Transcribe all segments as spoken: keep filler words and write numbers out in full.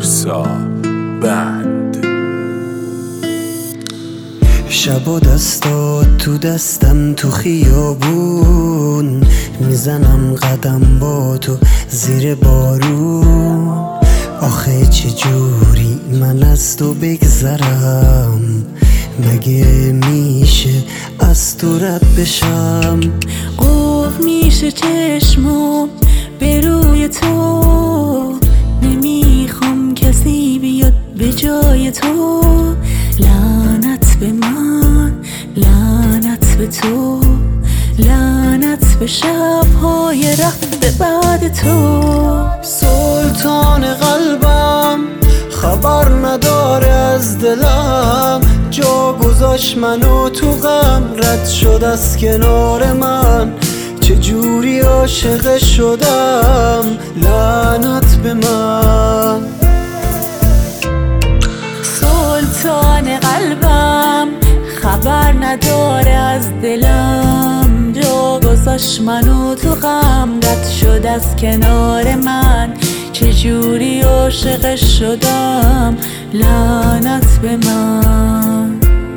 پارسا بند. شب و دستات تو دستم تو خیابون، میزنم قدم با تو زیر بارون. آخه چجوری من از تو بگذرم، مگه میشه از تو رد بشم؟ قفل میشه چشمم به روی تو، نمیخوام کسی بیاد به جای تو. لعنت به من، لعنت به تو، لعنت به شب‌های رفته بعد تو. سلطان قلبم خبر نداره از دلم، جا گذاشت منو تو غم، رد شد از کنار من. چجوری عاشق شدم، لعنت به من. سلطان قلبم خبر نداره از دلم، جا گذاشت منو تو غم، رد شد از کنار من. چجوری عاشق شدم، لعنت به من.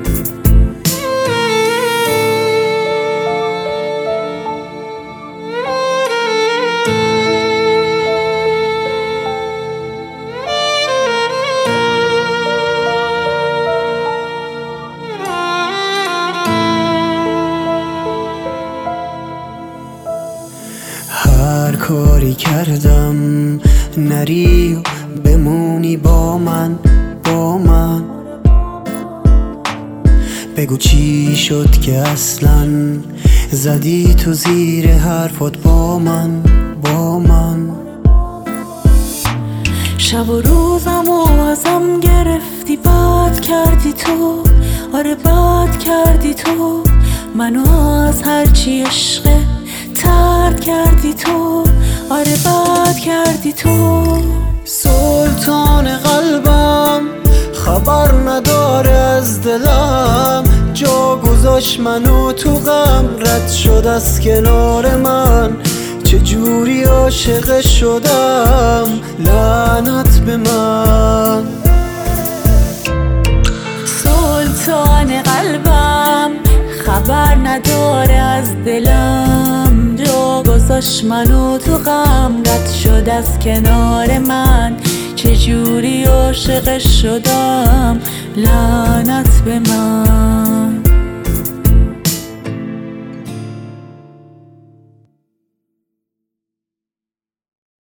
هر کاری کردم نری و بمونی با من، با من. بگو چی شد که اصلا زدی تو زیر حرفات با من، با من. شب و روزم و ازم گرفتی، بد کردی تو، آره بد کردی تو. منو از هرچی عشقه ترد کردی تو، آره بد کردی تو. سلطان قلبم خبر نداره از دلم، جا گذاشت منو تو غم، رد شد از کنار من. چجوری عاشق شدم، لعنت به من. سلطان قلبم خبر نداره از دلم، جا گذاشت منو تو غم، رد شد از کنار من. چجوری عاشق شدم، لعنت به من.